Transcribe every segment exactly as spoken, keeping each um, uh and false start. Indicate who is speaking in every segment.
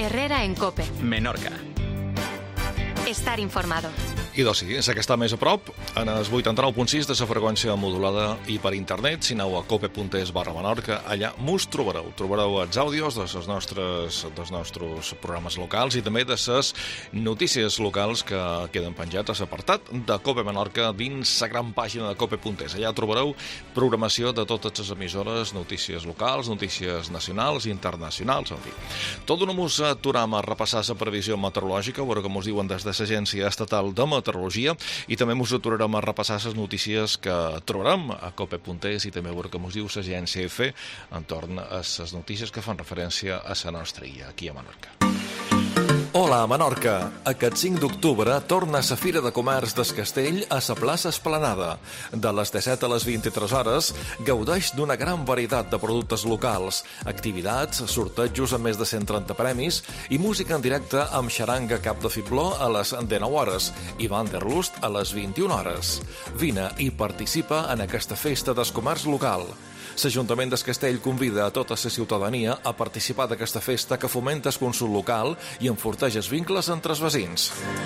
Speaker 1: Herrera en COPE.
Speaker 2: Menorca.
Speaker 1: Estar informado.
Speaker 3: I doncs sí, és que està més a prop, en el vuitanta-nou punt sis de la freqüència modulada i per internet, si aneu a cope.es barra Menorca, allà mos trobareu. Trobareu els àudios de les nostres, dels nostres programes locals i també de les notícies locals que queden penjats a l'apartat de Cope Menorca dins la gran pàgina de cope.es. Allà trobareu programació de totes les emissores, notícies locals, notícies nacionals i internacionals, en fi. Tot d'una mos aturam a repassar la previsió meteorològica, a veure com us diuen des de l'Agència Estatal de Meteorologia, i també us aturarem a repassar les notícies que trobarem a cope.es i també a veure com us diu l'Agència F entorn a les notícies que fan referència a la nostra illa, aquí a Menorca. Hola, Menorca! Aquest cinc d'octubre torna la Fira de Comerç del Castell a la plaça Esplanada. De les disset a les vint-i-tres hores gaudeix d'una gran varietat de productes locals, activitats, sortejos amb més de cent trenta premis i música en directe amb xaranga Cap de Fibló a les dinou hores i Vanderlust a les vint-i-una hores. Vine i participa en aquesta festa del comerç local. L'Ajuntament del Castell convida a tota la ciutadania a participar d'aquesta festa que fomenta el consum local i enforteix els vincles entre els veïns.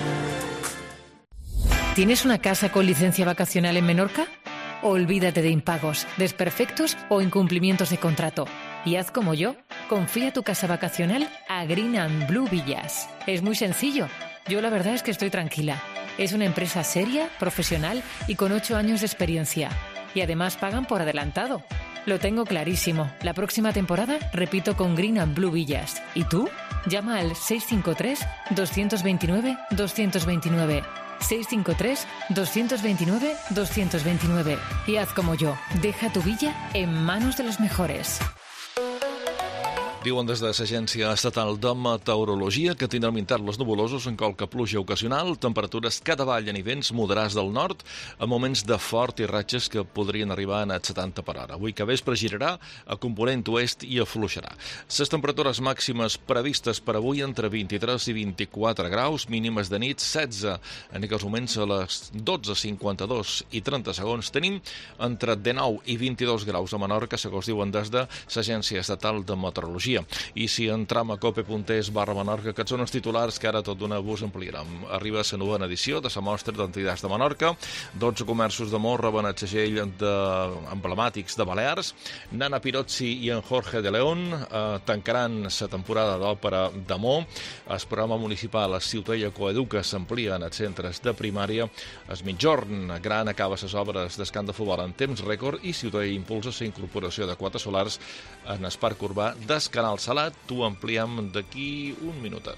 Speaker 4: ¿Tienes una casa con licencia vacacional en Menorca? Olvídate de impagos, desperfectos o incumplimientos de contrato. Y haz como yo, confía tu casa vacacional a Green and Blue Villas. Es muy sencillo. Yo la verdad es que estoy tranquila. Es una empresa seria, profesional y con ocho años de experiencia. Y además pagan por adelantado. Lo tengo clarísimo. La próxima temporada repito con Green and Blue Villas. ¿Y tú? Llama al seis cinco tres, dos dos nueve, dos dos nueve. seis cinco tres, dos dos nueve, dos dos nueve. Y haz como yo. Deja tu villa en manos de los mejores.
Speaker 3: Diuen des de l'Agència Estatal de Meteorologia que tindran intervals nuvolosos en qualque pluja ocasional, temperatures que davallen i vents moderats del nord, a moments de fort i ratxes que podrien arribar a setanta per hora. Avui que vespre girarà a component oest i afluixarà. Les temperatures màximes previstes per avui entre vint-i-tres i vint-i-quatre graus, mínimes de nit setze. En aquests moments a les dotze cinquanta-dos i trenta segons tenim entre dinou i vint-i-dos graus a Menorca, segons diuen des de l'Agència Estatal de Meteorologia. I si entram a cope.es barra Menorca, que són els titulars que ara tot d'una vos ampliarem. Arriba la novena edició de la mostra d'entitats de Menorca, dotze comerços de Mó reben el segell de emblemàtics de Balears, Nana Pirozzi i en Jorge de León eh, tancaran la temporada d'òpera de Mó, el programa municipal a Ciutadella Coeduca s'amplia en els centres de primària, el Mitjorn Gran acaba les obres d'escant de futbol en temps rècord i Ciutadella impulsa la incorporació de quatres solars en el parc urbà del Canal Salat. T'ho ampliem d'aquí un minutet.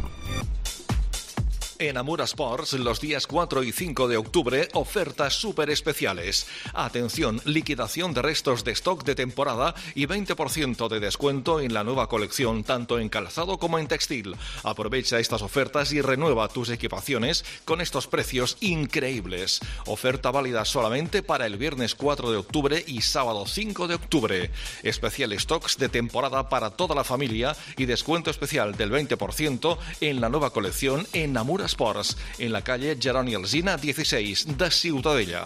Speaker 3: En Amur Sports, los días cuatro y cinco de octubre, ofertas súper especiales. Atención, liquidación de restos de stock de temporada y veinte por ciento de descuento en la nueva colección, tanto en calzado como en textil. Aprovecha estas ofertas y renueva tus equipaciones con estos precios increíbles. Oferta válida solamente para el viernes cuatro de octubre y sábado cinco de octubre. Especial stocks de temporada para toda la familia y descuento especial del veinte por ciento en la nueva colección en Amur Sports, en la calle Jeroni Alsina dieciséis de Ciutadella.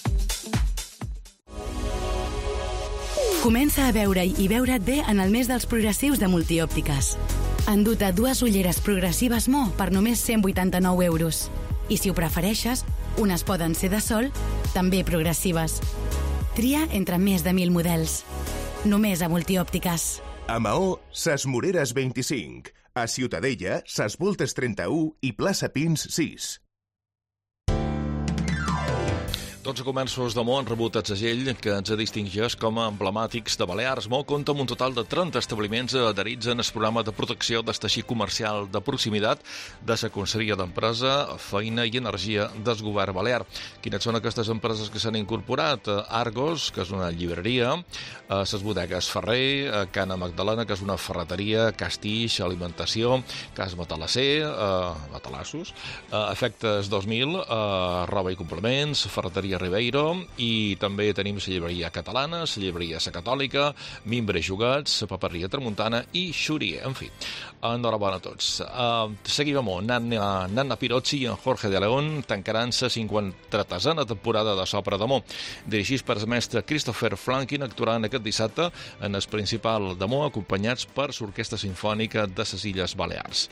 Speaker 5: Comença a veure-hi i veure't bé en el mes dels progressius de Multiòptiques. Endut-te dues ulleres progressives Mo per només cent vuitanta-nou euros. I si ho prefereixes, unes poden ser de sol, també progressives. Tria entre més de mil models. Només a Multiòptiques.
Speaker 6: A Maó, Ses Moreres vint-i-cinc. A Ciutadella, Ses Voltes trenta-u i Plaça Pins sis.
Speaker 3: dotze comerços de Mó han rebut el segell que ens distingeix com a emblemàtics de Balears. Mó compta amb un total de trenta establiments adherits en el programa de protecció del teixit comercial de proximitat de la Conselleria d'Empresa, Feina i Energia del Govern Balear. Quines són aquestes empreses que s'han incorporat? Argos, que és una llibreria, les bodegues Ferrer, Cana Magdalena, que és una ferreteria, Castix, Alimentació, Cas Matalasser, eh, Matalassos, eh, Efectes dos mil, eh, Roba i Complements, Ferreteria llibreria Ribeiro, i també tenim la llibreria catalana, la llibreria La Catòlica, Mimbre Jugats, la paperia Tramuntana i Xurier. En fi, enhorabona a tots. Uh, seguim amb Nanna, Nanna Pirozzi i en Jorge de León tancaran la cinquanta-tresena temporada de l'Òpera d'Amor. Dirigits per el mestre Christopher Franklin, actuaran aquest dissabte en el principal d'Amor, acompanyats per l'Orquestra Simfònica de les Illes Balears.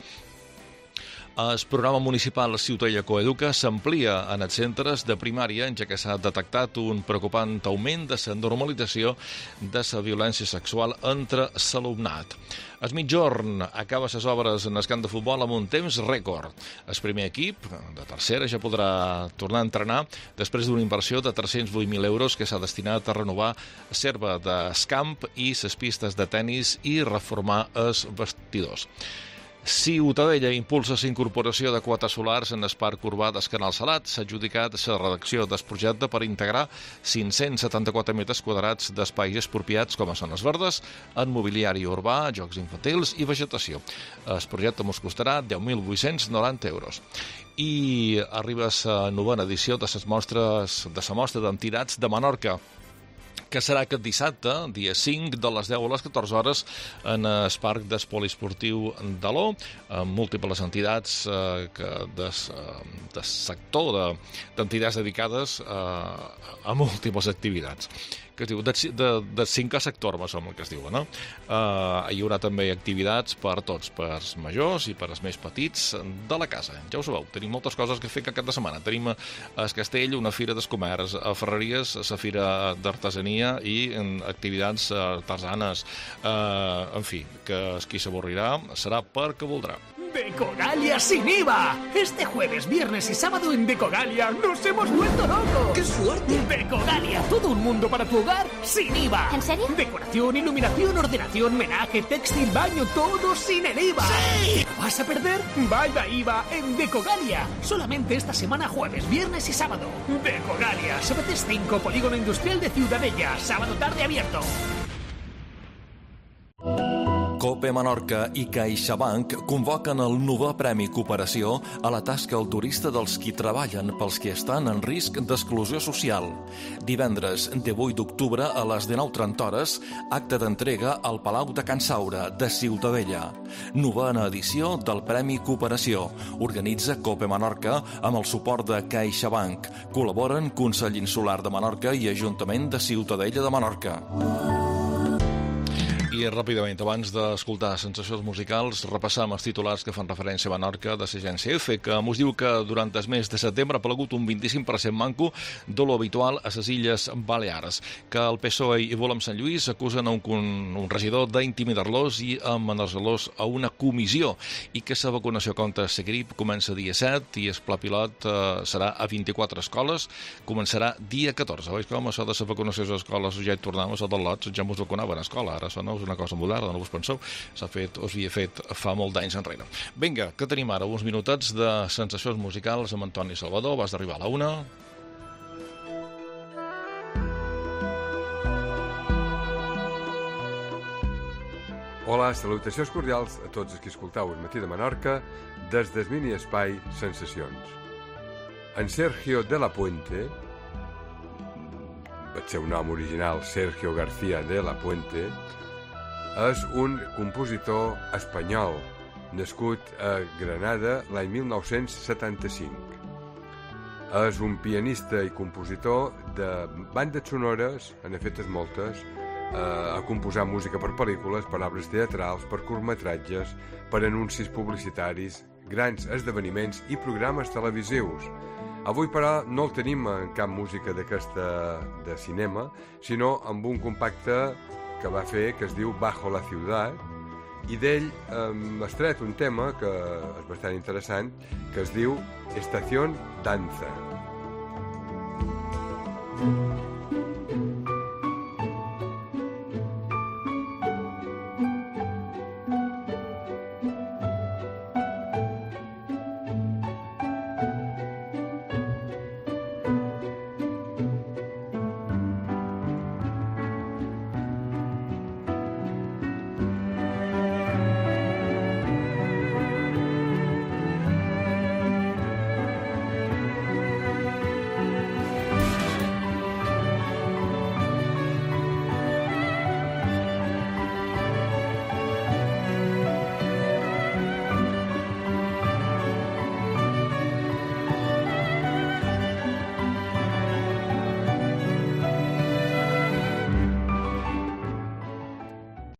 Speaker 3: El programa municipal Ciutadella Coeduca s'amplia en els centres de primària, ja que s'ha detectat un preocupant augment de la normalització de la violència sexual entre l'alumnat. El mitjorn acaba les obres en el camp de futbol amb un temps rècord. El primer equip, de tercera, ja podrà tornar a entrenar després d'una inversió de tres-cents vuit mil euros que s'ha destinat a renovar la serva d'escamp i les pistes de tennis i reformar els vestidors. Ciutadella impulsa la incorporació de quotes solars en el parc urbà del Canal Salat. S'ha adjudicat la redacció del projecte per integrar cinc-cents setanta-quatre metres quadrats d'espais expropiats com a zones verdes, en mobiliari urbà, jocs infantils i vegetació. El projecte ens costarà deu mil vuit-cents noranta euros. I arriba la novena edició de les mostres de la mostra d'entitats de Menorca, que serà aquest dissabte, dia cinc, de les deu a les catorze hores, en el parc del poliesportiu d'Aló, amb múltiples entitats eh, que des, eh, del sector d'entitats de, dedicades eh, a múltiples activitats. Que es diu, de, de, de cinquè sector, més o menys, que es diu, no? Uh, hi haurà també activitats per tots, per els majors i per els més petits de la casa. Ja ho sabeu, tenim moltes coses que fer aquest cap de setmana. Tenim a Castell una fira del comerç, a Ferreries la fira d'artesania i en activitats artesanes. Uh, en fi, que qui s'avorrirà serà perquè voldrà.
Speaker 2: ¡Decogalia sin I V A! Este jueves, viernes y sábado en Decogalia nos hemos vuelto locos. ¡Qué suerte! Decogalia, todo un mundo para tu hogar sin I V A.
Speaker 7: ¿En serio?
Speaker 2: Decoración, iluminación, ordenación, menaje, textil, baño, todo sin el I V A. ¡Sí! ¿Lo vas a perder? Vaya I V A en Decogalia. Solamente esta semana, jueves, viernes y sábado. Decogalia, Sabates cinco, Polígono Industrial de Ciutadella. Sábado tarde abierto.
Speaker 3: Cope Menorca i CaixaBank convoquen el novè Premi Cooperació a la tasca altruista dels qui treballen pels que estan en risc d'exclusió social. Divendres, divuit d'octubre, a les dinou trenta hores, acte d'entrega al Palau de Can Saura, de Ciutadella. Novena edició del Premi Cooperació. Organitza Cope Menorca amb el suport de CaixaBank. Col·laboren Consell Insular de Menorca i Ajuntament de Ciutadella de Menorca. I ràpidament, abans d'escoltar sensacions musicals, repassam els titulars que fan referència a Menorca de l'agència EFE, que ens diu que durant el mes de setembre ha plegut un vint-i-cinc per cent manco de lo habitual a les Illes Balears, que el P S O E i Volem Sant Lluís acusen a un, un regidor d'intimidar-los i amenaçar-los a una comissió, i que la vacunació contra la grip comença dia set i el pla pilot eh, serà a vint-i-quatre escoles, començarà dia catorze. Veus com això de la vacunació a les escoles ja hi tornem, això del lot, ja ens vacunaven a escola, ara això no és una cosa moderna, no us penseu, s'ha fet, us havia fet fa molt d'anys enrere. Vinga, que tenim ara uns minutets de sensacions musicals amb Antoni Salvador, vas d'arribar a la una.
Speaker 8: Hola, salutacions cordials a tots els que escoltau el Matí de Menorca des del mini espai Sensacions. En Sergio de la Puente, el seu nom original Sergio García de la Puente, és un compositor espanyol, nascut a Granada l'any mil nou-cents setanta-cinc. És un pianista i compositor de bandes sonores, n'ha fetes moltes, eh, ha composat música per pel·lícules, per obres teatrals, per curtmetratges, per anuncis publicitaris, grans esdeveniments i programes televisius. Avui, però, no el tenim en cap música d'aquesta de cinema, sinó amb un compacte que va fer, que es diu Bajo la Ciudad, i d'ell hem estret un tema que és bastant interessant, que es diu Estación Danza.